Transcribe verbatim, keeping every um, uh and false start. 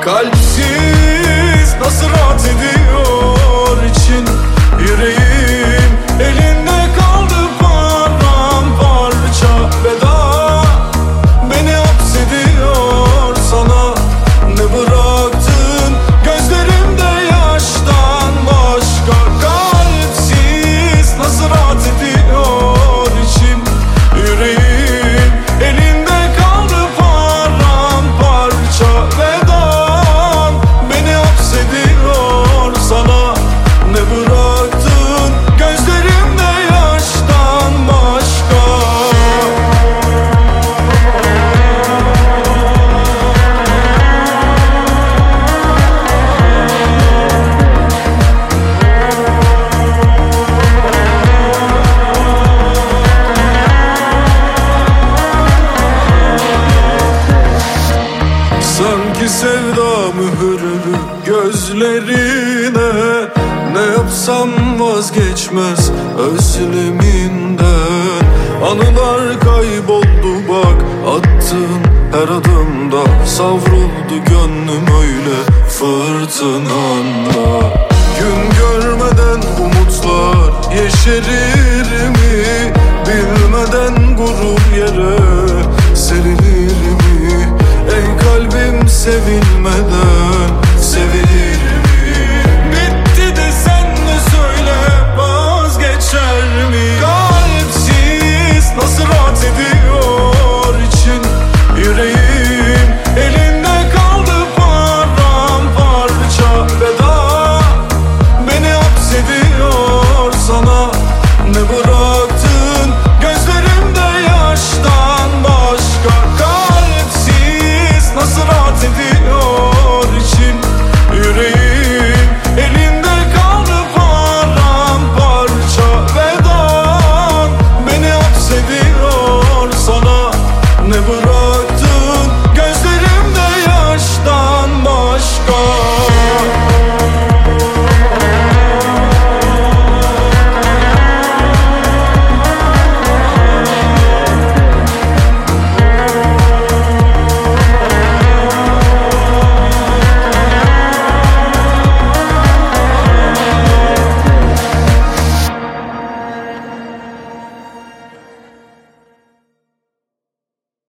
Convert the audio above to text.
Kalpsiz nasıl rahat ediyor için yüreğim, elinde kaldı paramparça veda. Beni hapsediyor sana, ne bıraktın gözlerimde yaştan başka. Kalpsiz nasıl rahat ediyor içim yüreğim, elinde kaldı paramparça veda. Beni hapsediyor sana, ne bıraktın gözlerimde yaştan başka. Sanki sevda mühürlü gözlerine, ne yapsam vazgeçmez özleminden. Anılar kayboldu bak attığın her adımda, savruldu gönlüm öyle fırtınanda. Gün görmeden umutlar yeşerir mi, bilmeden gurur yere serilir mi? Ey kalbim sevilmeden